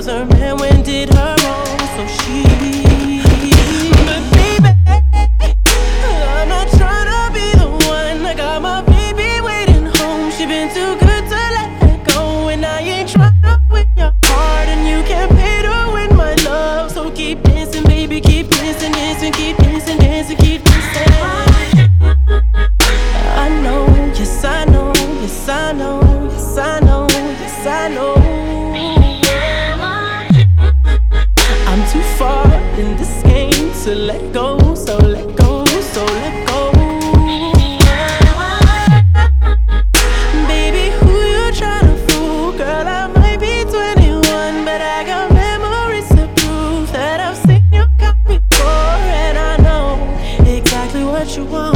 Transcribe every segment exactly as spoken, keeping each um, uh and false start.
was her man when did her wrong, so she. But baby, I'm not trying to be the one. I got my baby waiting home. She been too good to let go, and I ain't trying to win your heart, and you can't pay to win my love. So keep dancing, baby, keep dancing, dancing, keep dancing, dancing, keep dancing. I know, yes I know, yes I know, yes I know, yes I know. I'm too far in this game to let go, so let go, so let go. Baby, who you tryna fool? Girl, I might be twenty-one, but I got memories to prove that I've seen you come before, and I know exactly what you want.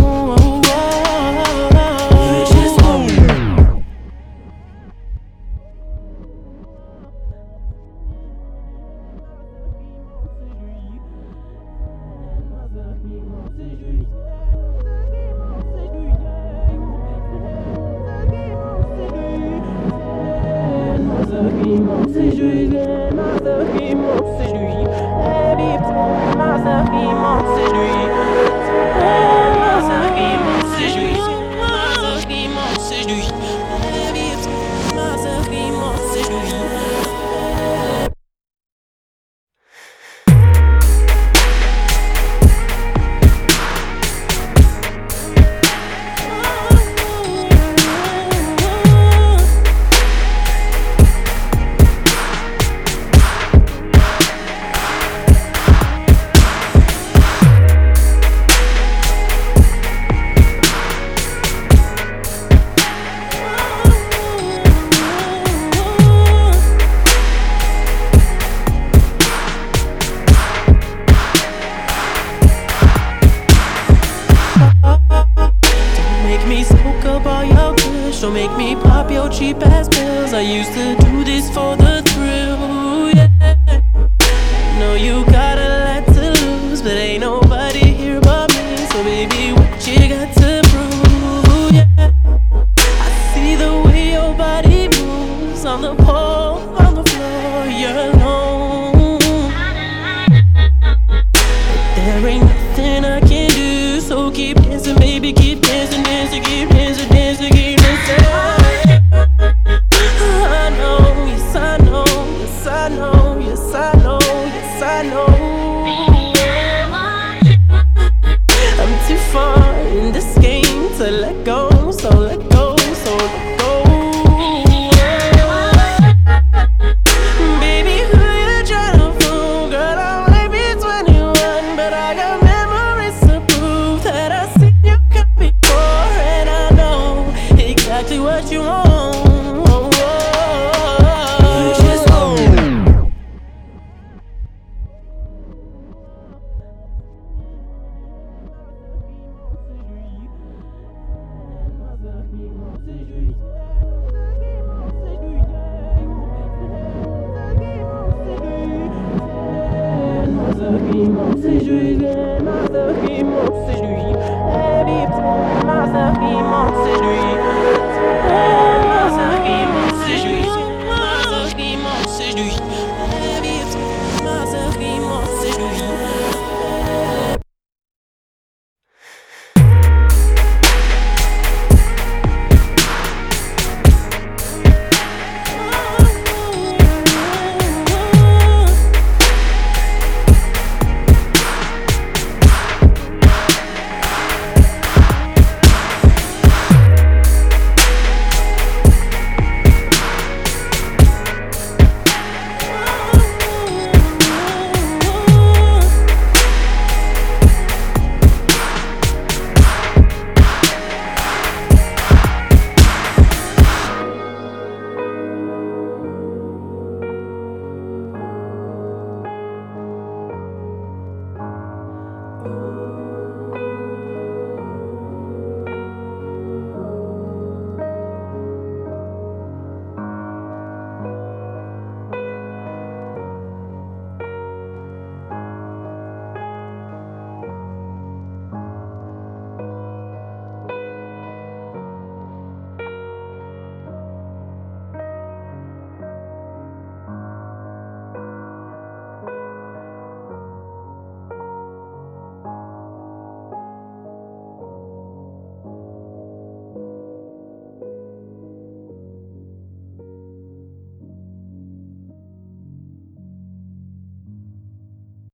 Don't make me pop your cheap ass pills. I used to do this for the thrill, yeah. Know you got a lot to lose, but ain't nobody here but me. So baby, what you got to prove, yeah. I see the way your body moves on the pole, on the floor. You're